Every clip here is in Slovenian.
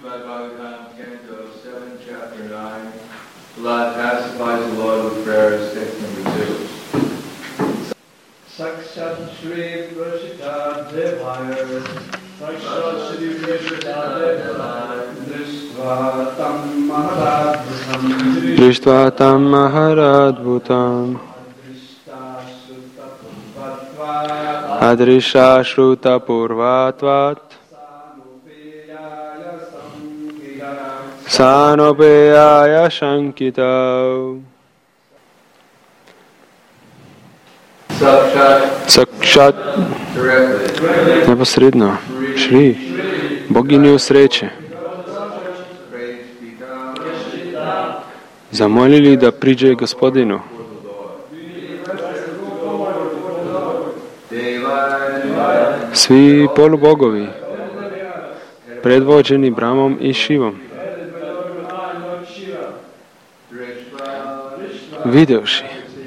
Lord pacifies the Lord with prayers, text number 2. Sakshat Shri Prashita Devaya Sakshat Shri Prashita Devaya Drishtva Tam Maharadbhutam Adrisha Shruta Purvatvat Sanopeyaya Shankita Sakshat neposredno Šri boginju sreće zamolili da priđe Gospodinu. Svi polubogovi predvođeni Brahmom i Šivom videvši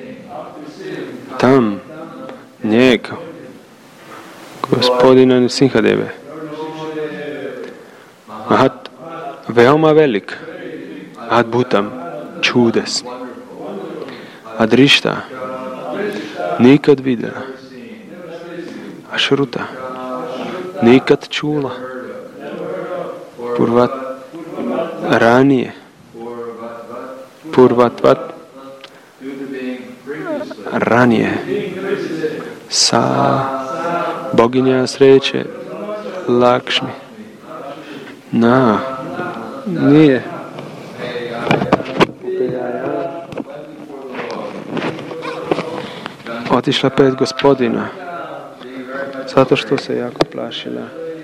tam njega Gospodina Nrsinhadeve Mahat veoma velik Adbhutam čudesni Adrišta nikad videla Ašruta nikad čula Purvat ranije Purvatvat ranije sa boginja sreće Lakšmi nije otišla pred Gospodina zato što se jako plašila.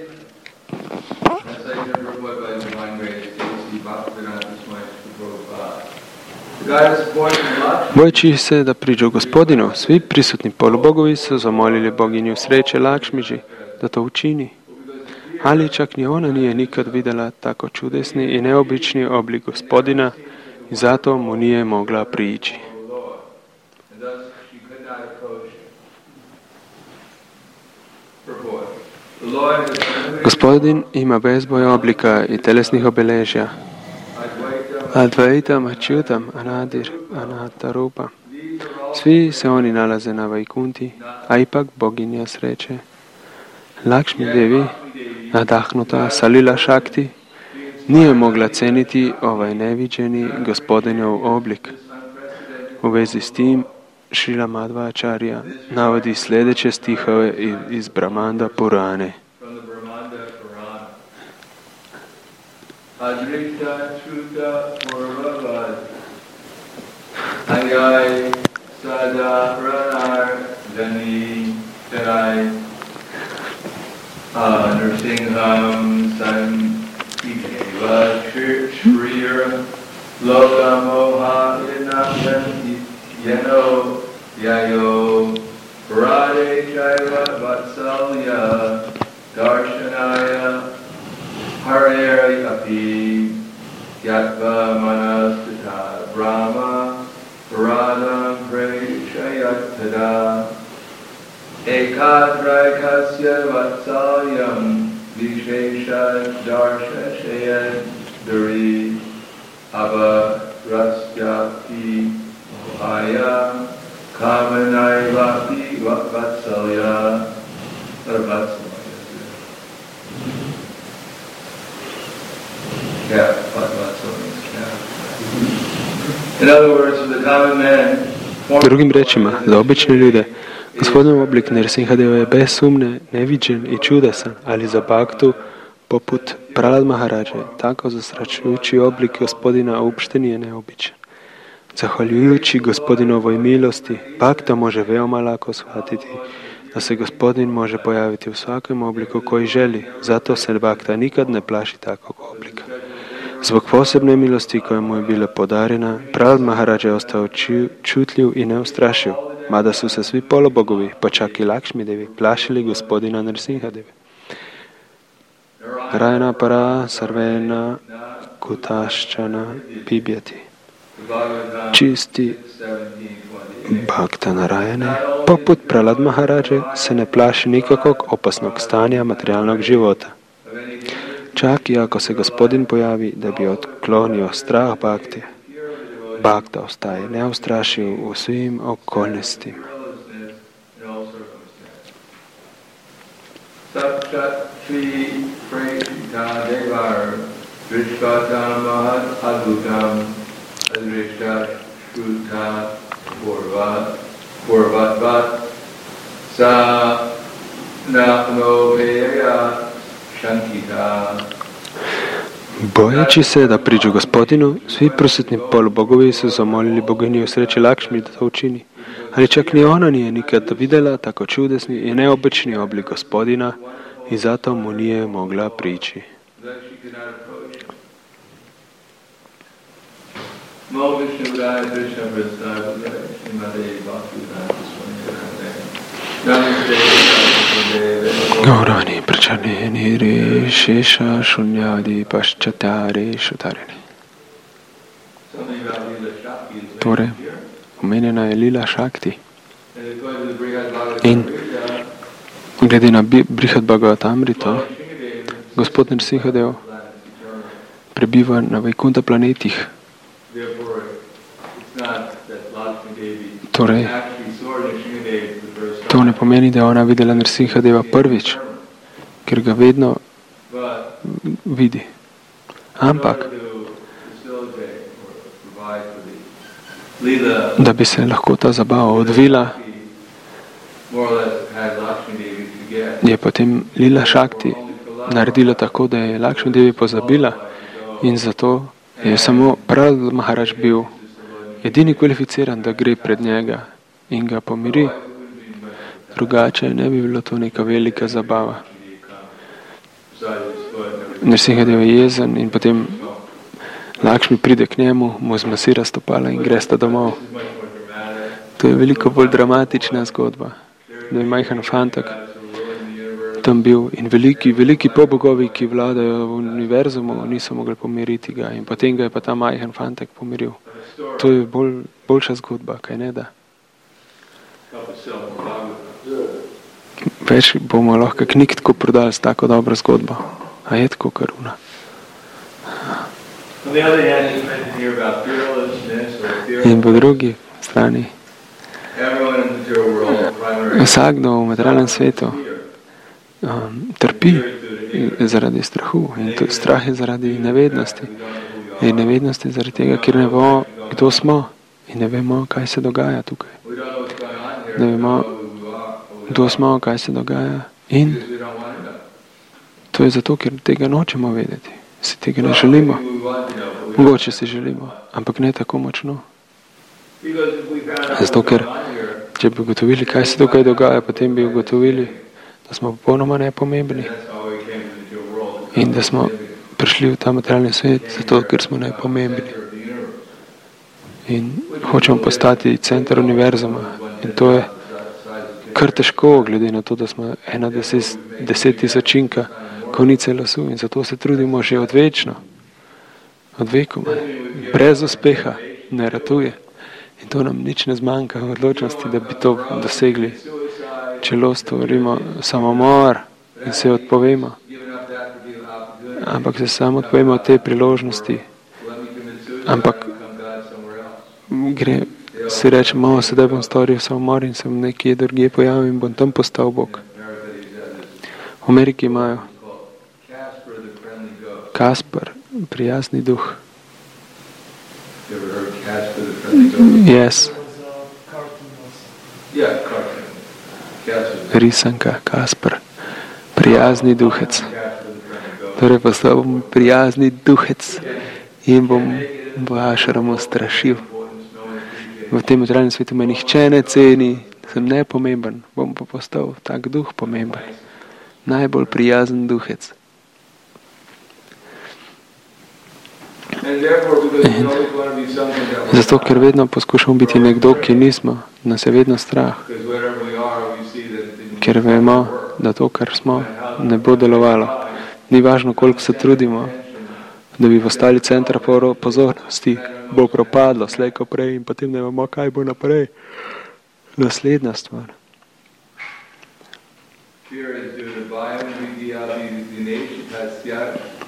Bojeći se da priđu Gospodinu, svi prisutni polubogovi su zamolili boginju sreće Lakšmiđi da to učini. Ali čak ni ona nije nikad vidjela tako čudesni i neobični oblik Gospodina i zato mu nije mogla prići. Gospodin ima bezboj oblika i telesnih obilježja. Advaitam, Achyutam, Anadir, Anatarupa. Svi se oni nalaze na Vajkunti, a ipak boginja sreće Lakšmi Devi, nadahnuta sa Lila Šakti, nije mogla ceniti ovaj neviđeni Gospodinov oblik. U vezi s tim, Šrila Madhvacharya navodi sljedeće stihove iz Brahmanda Purane. Adrikta Shruta Purvavad Ayai Sada Pranar Jani Janai Nrsingham San Ikeva Shrira Loka Moha Inashan Yeno Yayo Parade Jaiva Vatsalya Darshanaya Harayari api yatva manastata brahma paradam prechayattada ekatraikasya vatsalyam vishesha darshashayad dari avarasyapi aya kamanaivapi vatsalya vatsalya. Drugim rečima, za obične ljude, Gospodinov oblik Nrsinhadeva je bez sumnje neviđen i čudesan, ali za bhaktu, poput Prahlad Maharađe, tako zastrašujući oblik Gospodina uopšte nije neobičan. Zahvaljujući Gospodinovoj milosti, bhakta može veoma lako shvatiti da se Gospodin može pojaviti u svakom obliku koji želi, zato se bhakta nikad ne plaši takvog oblika. Zbog posebne milosti koja mu je bila podarena, Prahlad Maharađa je ostao čutljiv i neustrašiv, mada su se svi polubogovi, pa čak i Lakšmi Devi, plašili Gospodina Nrsinhadeve. Rajana para sarvena kutaščana pibjati. Čisti Bhakta Narayane, poput Prahlad Maharađe, se ne plaši nikakvog opasnog stanja materijalnog života. Čak i ako se Gospodin pojavi da bi otklonio strah baktije, bakta ostaje neustrašiv u svim okolnostima. Bojeći se da priđu Gospodinu, svi prosvetni polubogovi su zamolili boginju sreće Lakšmi da to učini, ali čak ni ona nije nikad vidjela tako čudesni i neobični oblik Gospodina i zato mu nije mogla prići. Gaurani prachani niri shesha shunyadi paschatari šutarini. Torej, omenjena je Lila Šakti. In glede na Brihad Bhagavatamrito, gospod Nrsimhadev prebiva na Vaikunta planetih. Torej, to ne pomeni, da je ona videla Nrsimhadeva prvič, ker ga vedno vidi. Ampak, da bi se lahko ta zabava odvila, je potem Lila Šakti naredila tako, da je Lakšmi Devi pozabila in zato je samo Prahlad Maharaj bil edini kvalificiran, da gre pred njega in ga pomiri. Drugače ne bi bilo to neka velika zabava. Nrsimhadev je jezen in potem Lakšmi pride k njemu, mu zmasira stopala in gresta domov. To je veliko bolj dramatična zgodba, da je majhen fantak tam bil in veliki pobogovi, ki vladajo v univerzumu, niso mogli pomiriti ga in potem ga je pa ta majhen fantak pomiril. To je boljša zgodba, kaj ne da? Več bomo lahko knjig tako prodali s tako dobro zgodbo. A je tako karuna? In po drugi strani, vsakdo v materialnem svetu trpi zaradi strahu in to strah je zaradi nevednosti. In nevednosti zaradi tega, ker ne vemo, kdo smo in ne vemo, kaj se dogaja tukaj. Ne vemo, kdo smo, kaj se dogaja in to je zato, ker tega nočemo vedeti. Si tega ne želimo. Mogoče si želimo, ampak ne tako močno. Zato, ker če bi ugotovili, kaj se tukaj dogaja, potem bi ugotovili, da smo popolnoma nepomembni in da smo prišli v ta materialni svet zato, ker smo nepomembni. In hočemo postati center univerzuma. In to je kar težko, glede na to, da smo 10.000 konice lasu in zato se trudimo že odvečno. Od vekoma. Brez uspeha ne ratuje. In to nam nič ne zmanjka odločnosti, da bi to dosegli. Če stvorimo samomor in se odpovemo. Ampak se samo odpovemo od te priložnosti. Ampak si rečemo, sedaj bom storil samomor in sem nekje drugje pojavil in bom tam postal Bog. V Ameriki imajo Kaspar, prijazni duh. Yes. Risanka, Kaspar, prijazni duhec. Torej postal bom prijazni duhec in bom v ašramu strašil. V tem materialnem svetu me nihče ne ceni, sem nepomemben, bom pa postal tak duh pomemben. Najbolj prijazen duhec. In zato, ker vedno poskušamo biti nekdo, ki nismo, nas je vedno strah. Ker vemo, da to, kar smo, ne bo delovalo. Ni važno, koliko se trudimo, da bi postali center pozornosti, bo propadlo slej ko prej in potem ne vemo, kaj bo naprej. Naslednja stvar.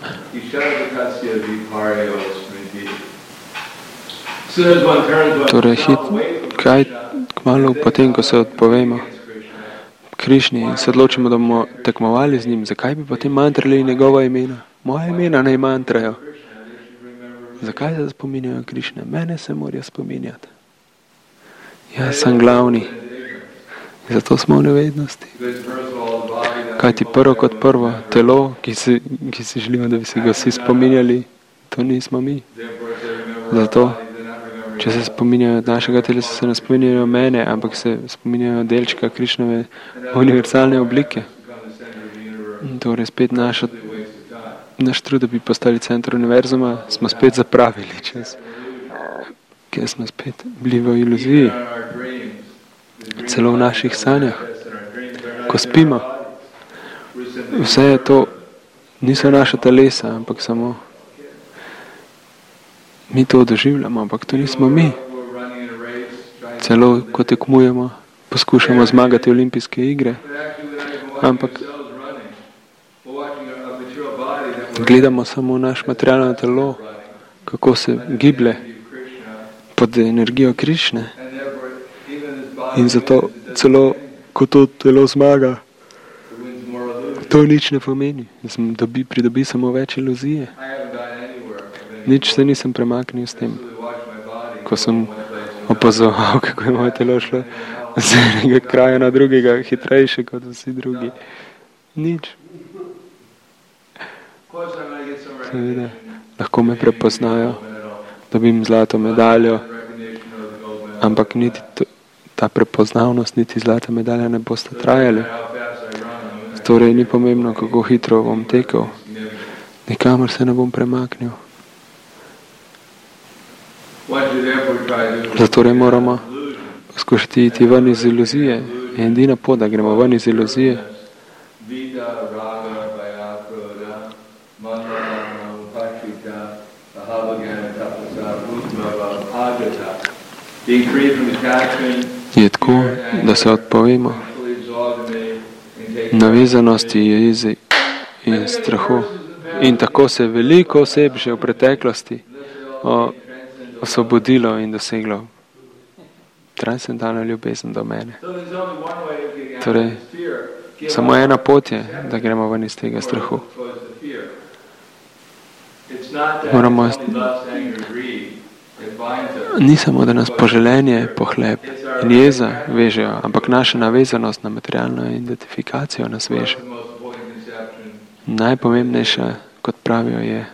Torej, kaj kmalu potem, ko se odpovemo Krišni in se odločimo, da bomo tekmovali z njim, zakaj bi potem mantrali njegova imena? Moja imena naj mantrajo. Zakaj se spominjajo Krišne? Mene se morajo spominjati. Jaz sem glavni. Zato smo v nevednosti. Kaj ti prvo kot prvo, telo, ki si želimo, da bi si ga vsi spominjali, to nismo mi. Zato, če se spominjajo našega telesa, se ne spominjajo mene, ampak se spominjajo delčka Krišnove univerzalne oblike. Torej spet naš trud, da bi postali center univerzuma, smo spet zapravili čas, ker smo spet bili v iluziji. Celo v naših sanjah, ko spimo. Vse je to, niso naša telesa, ampak samo mi to doživljamo, ampak to nismo mi. Celo, ko tekmujemo, poskušamo zmagati olimpijske igre, ampak gledamo samo naš materialno telo, kako se giblje pod energijo Krišne. In zato celo, ko to telo zmaga, to nič ne pomeni. Pridobi samo več iluzije. Nič se nisem premaknil s tem. Ko sem opazoval, kako je moje telo šlo z enega kraja na drugega, hitrejše kot vsi drugi. Nič. Seveda, lahko me prepoznajo, dobim zlato medaljo, ampak niti ta prepoznavnost, niti zlata medalja ne bosta trajali. Torej ni pomembno, kako hitro bom tekel. Nikamor se ne bom premaknil. Zato moramo poskušati iti ven iz iluzije. Je edina pot, da gremo ven iz iluzije. Je tako, da se odpovemo navezanosti, jezi in strahu. In tako se veliko oseb že v preteklosti osvobodilo in doseglo transcendentalno ljubezen do mene. Torej, samo ena pot je, da gremo ven iz tega strahu. Moramo ni samo, da nas poželenje, pohlep in jeza vežejo, ampak naša navezanost na materialno identifikacijo nas veže. Najpomembnejša, kot pravijo, je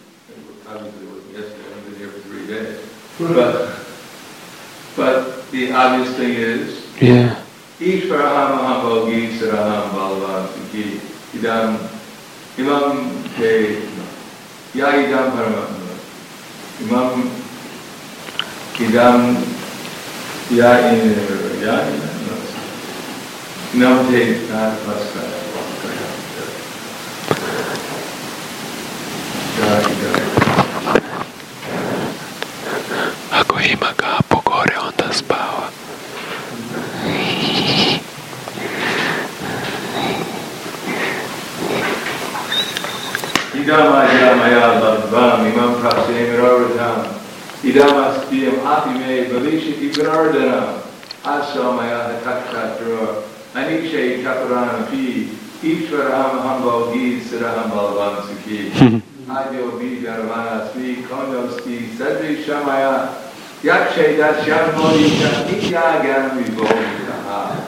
Idam ya in ya namte vaska ako ima kapo gore, onda spava. Idama ya bhagvam imam prasemiravidam Idamastiyam atime balishiti pranardana asamaya hatakshatra anikshay chaturana pi ishvaraham hambhavgi siraham balvan sukhi adyo vigarvana svi kondosti sadri shamaya yakshay dasyam molika nitya gyanam vibhovitaha.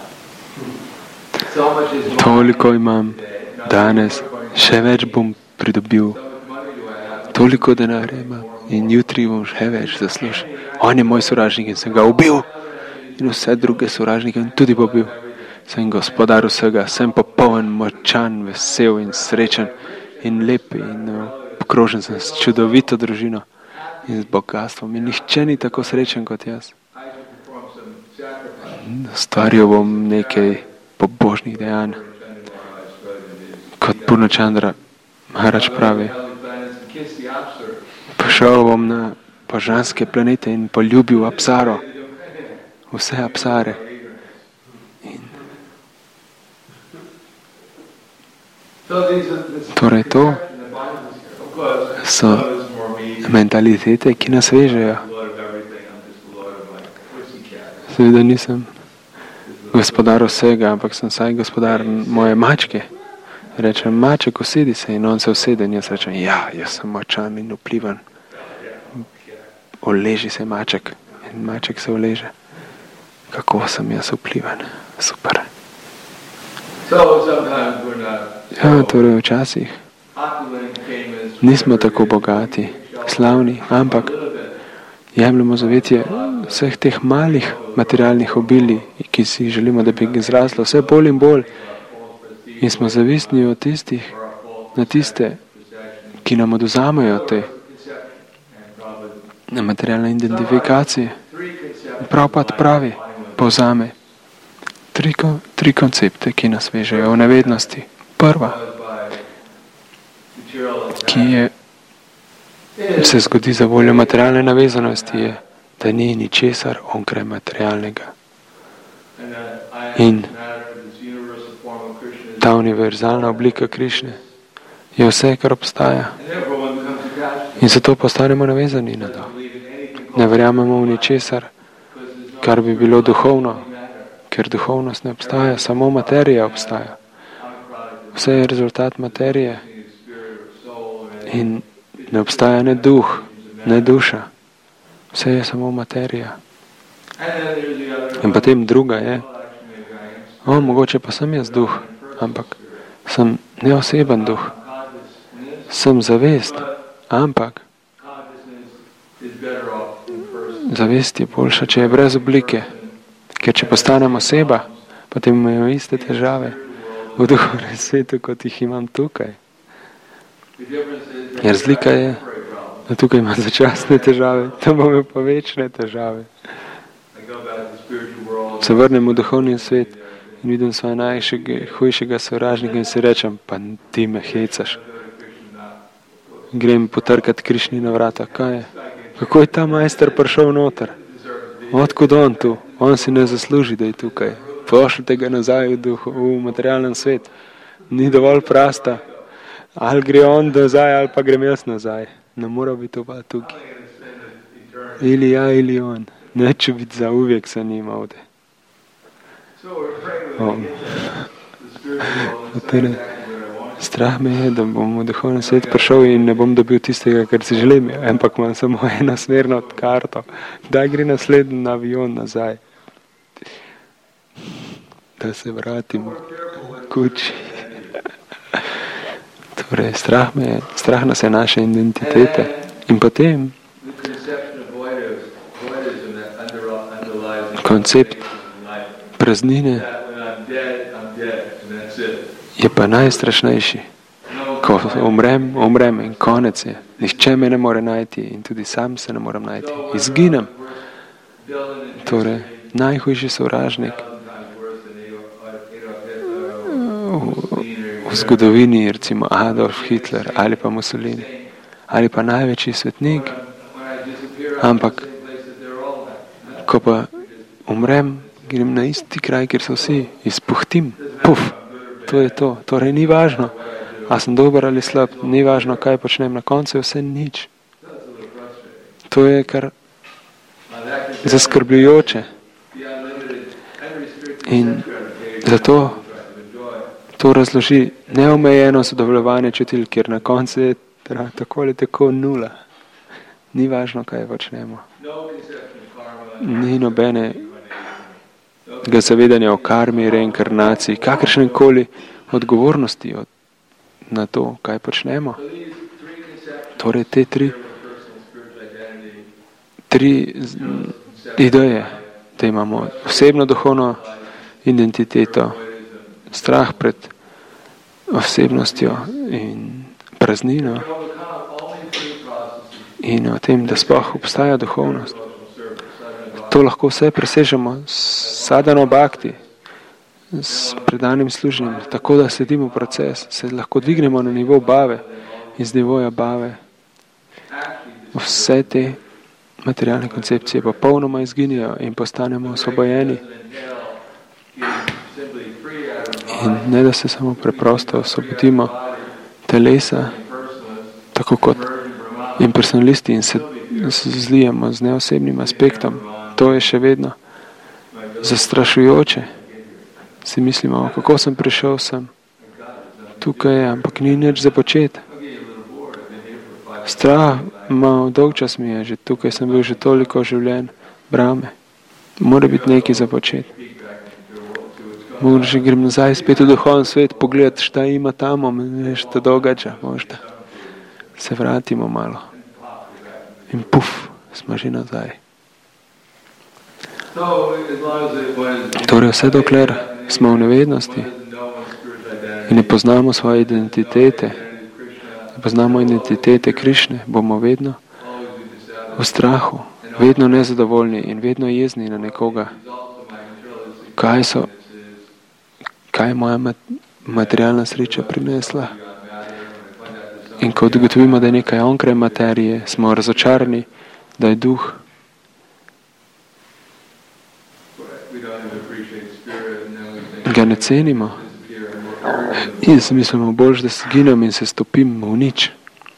Toliko imam danes, še več bom pridobil. Toliko denarja imam. In jutri bom še več zaslužil. On je moj sovražnik in sem ga ubil. In vse druge sovražnike tudi pobil. Sem gospodar vsega, sem popoln, močan, vesel in srečen in lep in obkrožen sem s čudovito družino in z bogastvom. In nihče ni tako srečen kot jaz. Stvaril bom nekaj pobožnih dejanj. Kot Purnachandra Maharaj pravi, pošel bom na božanske planete in poljubil apsaro, vse apsare. Torej to so mentalitete, ki nas vežejo. Seveda nisem gospodar vsega, ampak sem vsaj gospodar moje mačke. Rečem, maček, usedi se, in on se usede in jaz rečem, ja, jaz sem močan in vplivan. Uleži se maček in maček se uleže. Kako sem jaz vplivan? Super. Ja, torej včasih nismo tako bogati, slavni, ampak jemljemo zavetje vseh teh malih materialnih obilij, ki si želimo, da bi izraslo vse bolj in bolj. In smo zavistni od tistih, na tiste, ki nam oduzamejo te materialne identifikacije. Prabhupada pravi, povzame tri koncepte, ki nas vežejo v nevednosti. Prva, ki se zgodi za voljo materialne navezanosti, je, da ni ničesar onkraj materialnega. In ta univerzalna oblika Krišne je vse, kar obstaja. In zato postanemo navezani na to. Ne verjamemo v ničesar, kar bi bilo duhovno, ker duhovnost ne obstaja, samo materija obstaja. Vse je rezultat materije in ne obstaja ne duh, ne duša. Vse je samo materija. In potem druga je, mogoče pa sem jaz duh, ampak sem neoseben duh. Sem zavest, ampak zavest je boljša, če je brez oblike. Ker če postanem oseba, potem imajo iste težave v duhovnem svetu, kot jih imam tukaj. Razlika je, da tukaj imam začasne težave, tam bomo pa večne težave. Se vrnem v duhovni svet in vidim svojega najhujšega sovražnika in si rečem, pa ti me hecaš. Grem potrkati Krišni na vrata. Kaj je? Kako je ta majster prišel noter? Odkud on tu? On si ne zasluži, da je tukaj. Pošljite ga nazaj v materialnem svet. Ni dovolj prasta. Ali gre on nazaj, ali pa grem jaz nazaj. Ne mora biti oba tukaj. Ili ja, ili on. Neću biti za uvijek sa njim ovdje. Strah me je, da bom v duhovni svet prišel in ne bom dobil tistega, kar si želim, ampak imam samo enosmerno karto. Daj gre naslednji avion nazaj. Da se vratim kući. Torej, strah nas je naše identitete. In potem koncept praznine je pa najstrašnejši. Ko umrem in konec je. Nihče me ne more najti in tudi sam se ne morem najti. Izginem. Torej, najhujši sovražnik v zgodovini, recimo Adolf Hitler ali pa Mussolini ali pa največji svetnik, ampak ko pa umrem, grem na isti kraj, kjer so vsi, izpuhtim, to je to. Torej ni važno, a sem dober ali slab, ni važno, kaj počnem, na koncu je vse nič. To je kar zaskrbljujoče. In zato to razloži neomejeno sodelovanje čutil, kjer na koncu je tako ali tako nula. Ni važno, kaj počnemo. Ni nobenega zavedanja o karmi, reinkarnaciji, kakršnekoli odgovornosti na to, kaj počnemo. Torej te tri ideje, da imamo osebno duhovno identiteto, strah pred osebnostjo in praznino in o tem, da sploh obstaja duhovnost. To lahko vse presežemo s sadhano bhakti, s predanim služenjem, tako da sledimo proces, se lahko dvignemo na nivo bave, iz nivoja bave. Vse te materialne koncepcije popolnoma izginejo in postanemo osvobojeni. In ne da se samo preprosto osvobodimo telesa, tako kot impersonalisti in se zlijamo z neosebnim aspektom. To je še vedno zastrašujoče. Si mislimo, kako sem prišel sem. Tukaj je, ampak ni nič za početi. Strah, malo dolg čas mi je že, tukaj sem bil že toliko življenj, brame. Mora biti nekaj za početi. Mogoče grem nazaj spet v duhovni svet, pogledati šta ima tamo, nešto događa, možda. Se vratimo malo. In puf, smo že nazaj. Torej vse dokler smo v nevednosti in ne poznamo svoje identitete, ne poznamo identitete Krišne, bomo vedno v strahu, vedno nezadovoljni in vedno jezni na nekoga. Kaj je moja materialna sreča prinesla? In ko ugotovimo, da je nekaj onkraj materije, smo razočarani, da je duh. Ga ne cenimo. In si mislimo, boljš, da se ginem in se stopim v nič.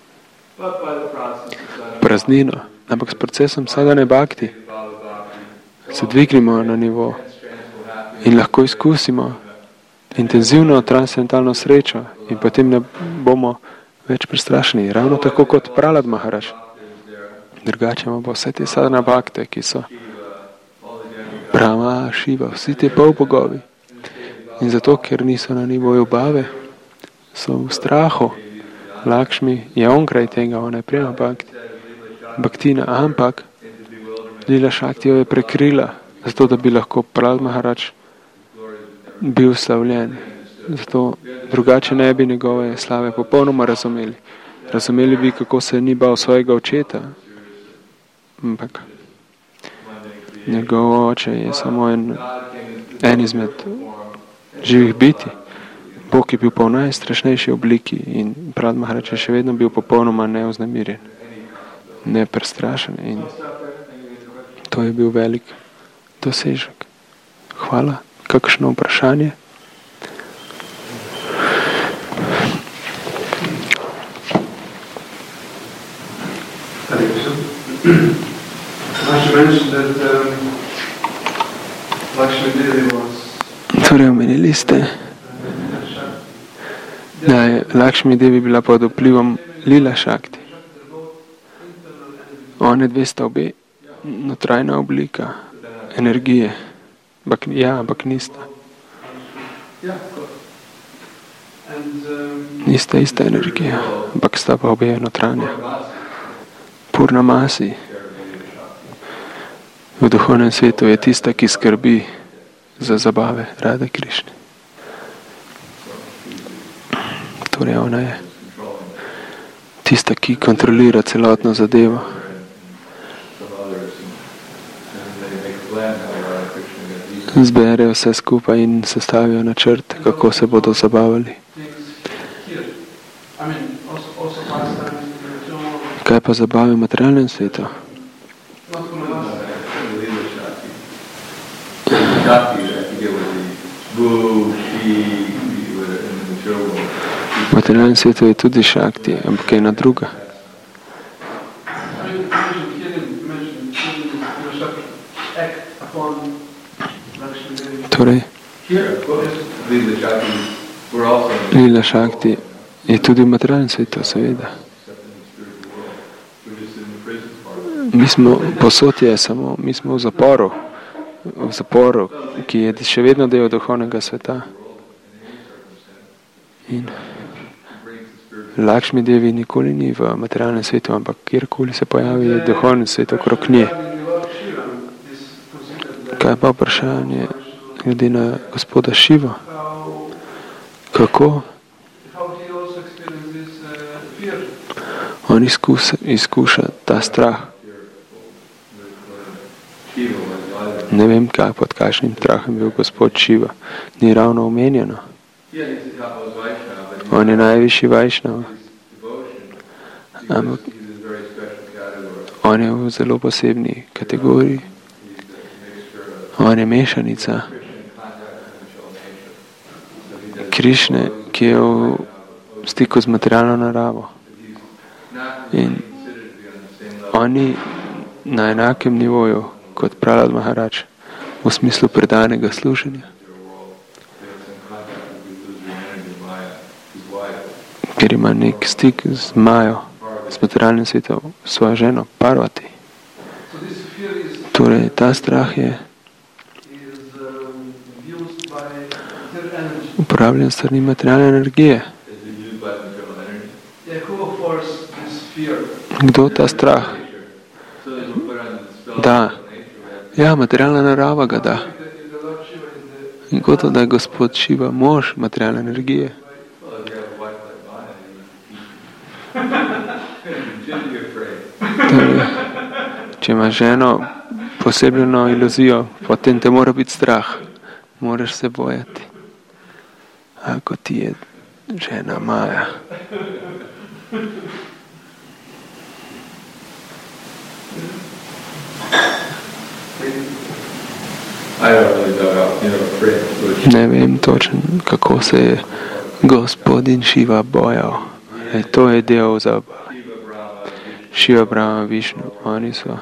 Praznino. Ampak s procesom sadhane bhakti se dvignimo na nivo in lahko izkusimo intenzivno transcendentalno srečo in potem ne bomo več prestrašeni. Ravno tako kot Prahlad Maharaj. Drugače bo vse te sadhana bhakte, ki so Brahma, Šiva, vsi te polbogovi. In zato, ker niso na nivoju bave, so v strahu. Lakšmi je onkraj tega, ona je prema bhakti. Bhaktina, ampak Lila Šakti jo je prekrila, zato da bi lahko Prahlad Maharaj bil slavljen. Zato drugače ne bi njegove slave popolnoma razumeli. Razumeli bi, kako se ni bal svojega očeta. Ampak njegov oče je samo en izmed živih biti. Bog je bil pa v najstrašnejši obliki in Prahlad Maharaj je še vedno bil popolnoma neoznamirjen, neprestrašen in to je bil velik dosežek. Hvala. Kakšno vprašanje? Torej, omenili ste, da je Lakšmi Devi bila pod vplivom Lila Šakti. One dve sta obe notrajna oblika energije. Ampak nista. Nista ista energija, ampak sta pa obe notranja. Purnamasi v duhovnem svetu je tista, ki skrbi za zabave Radhe Krišne. Torej ona je tista, ki kontrolira celotno zadevo. Zberejo vse skupaj in sestavijo načrt, kako se bodo zabavali. Kaj pa zabave v materialnem svetu? V materialnem svetu je tudi šakti, ampak je ena druga. Torej, Lila Šakti je tudi v materialnem svetu, seveda. Mi smo posotje samo, mi smo v zaporu, ki je še vedno del duhovnega sveta. In Lakšmi Devi nikoli ni v materialnem svetu, ampak kjerkoli se pojavi, je duhovni svet okrog nje. Kaj pa vprašanje glede na gospoda Šivo? Kako on izkuša ta strah? Ne vem, pod kakšnim strahom je bil gospod Šiva. Ni ravno omenjeno. On je najvišji Vajšnav. Ampak on je v zelo posebni kategoriji. On je mešanica Krišne, ki je v stiku z materialno naravo. In oni na enakem nivoju kot Prahlad Maharaj v smislu predanega služenja, ker ima nek stik z Majo, s materialnim svetom, svojo ženo Parvati. Torej, ta strah je uporabljen strani materialne energije. Kdo ta strah? Da. Ja, materialna narava ga da. In gotovo, da je gospod Šiva mož materialne energije. Torej, če ima ženo posebno iluzijo, potem te mora biti strah. Moraš se bojati. Ako ti je žena Maja. Ne vem točno, kako se je gospodin Šiva bojal. To je del zabave. Šiva, Brahma, Višnu, oni so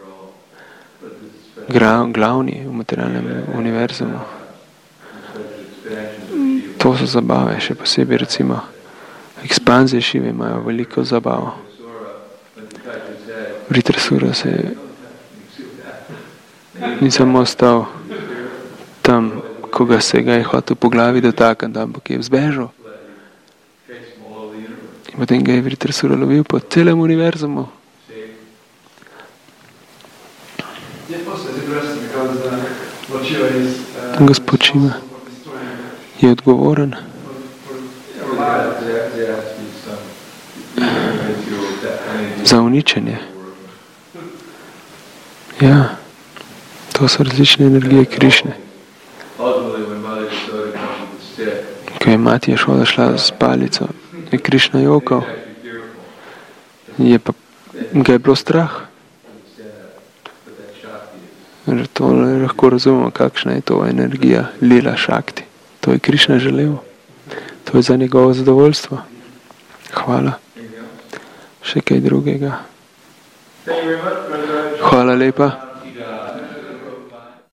glavni v materialnem univerzumu. To so zabave, še posebej recimo ekspanzije Šive imajo veliko zabavo. Vritrasura se ni samo ostal tam, ko ga je hotel po glavi dotakniti, ampak je zbežal. In potem ga je Vritrasura lovil po celem univerzumu. Gospod Šiva je odgovoren. Za uničenje. Ja, to so različne energije Krišne. Ko je Mati Jašoda šla s palico, je Krišna jokal. Ga je bilo strah. To lahko razumemo, kakšna je to energija Lila Šakti. To je Krišna želel. To je za njegovo zadovoljstvo. Hvala. Še kaj drugega. Hvala lepa.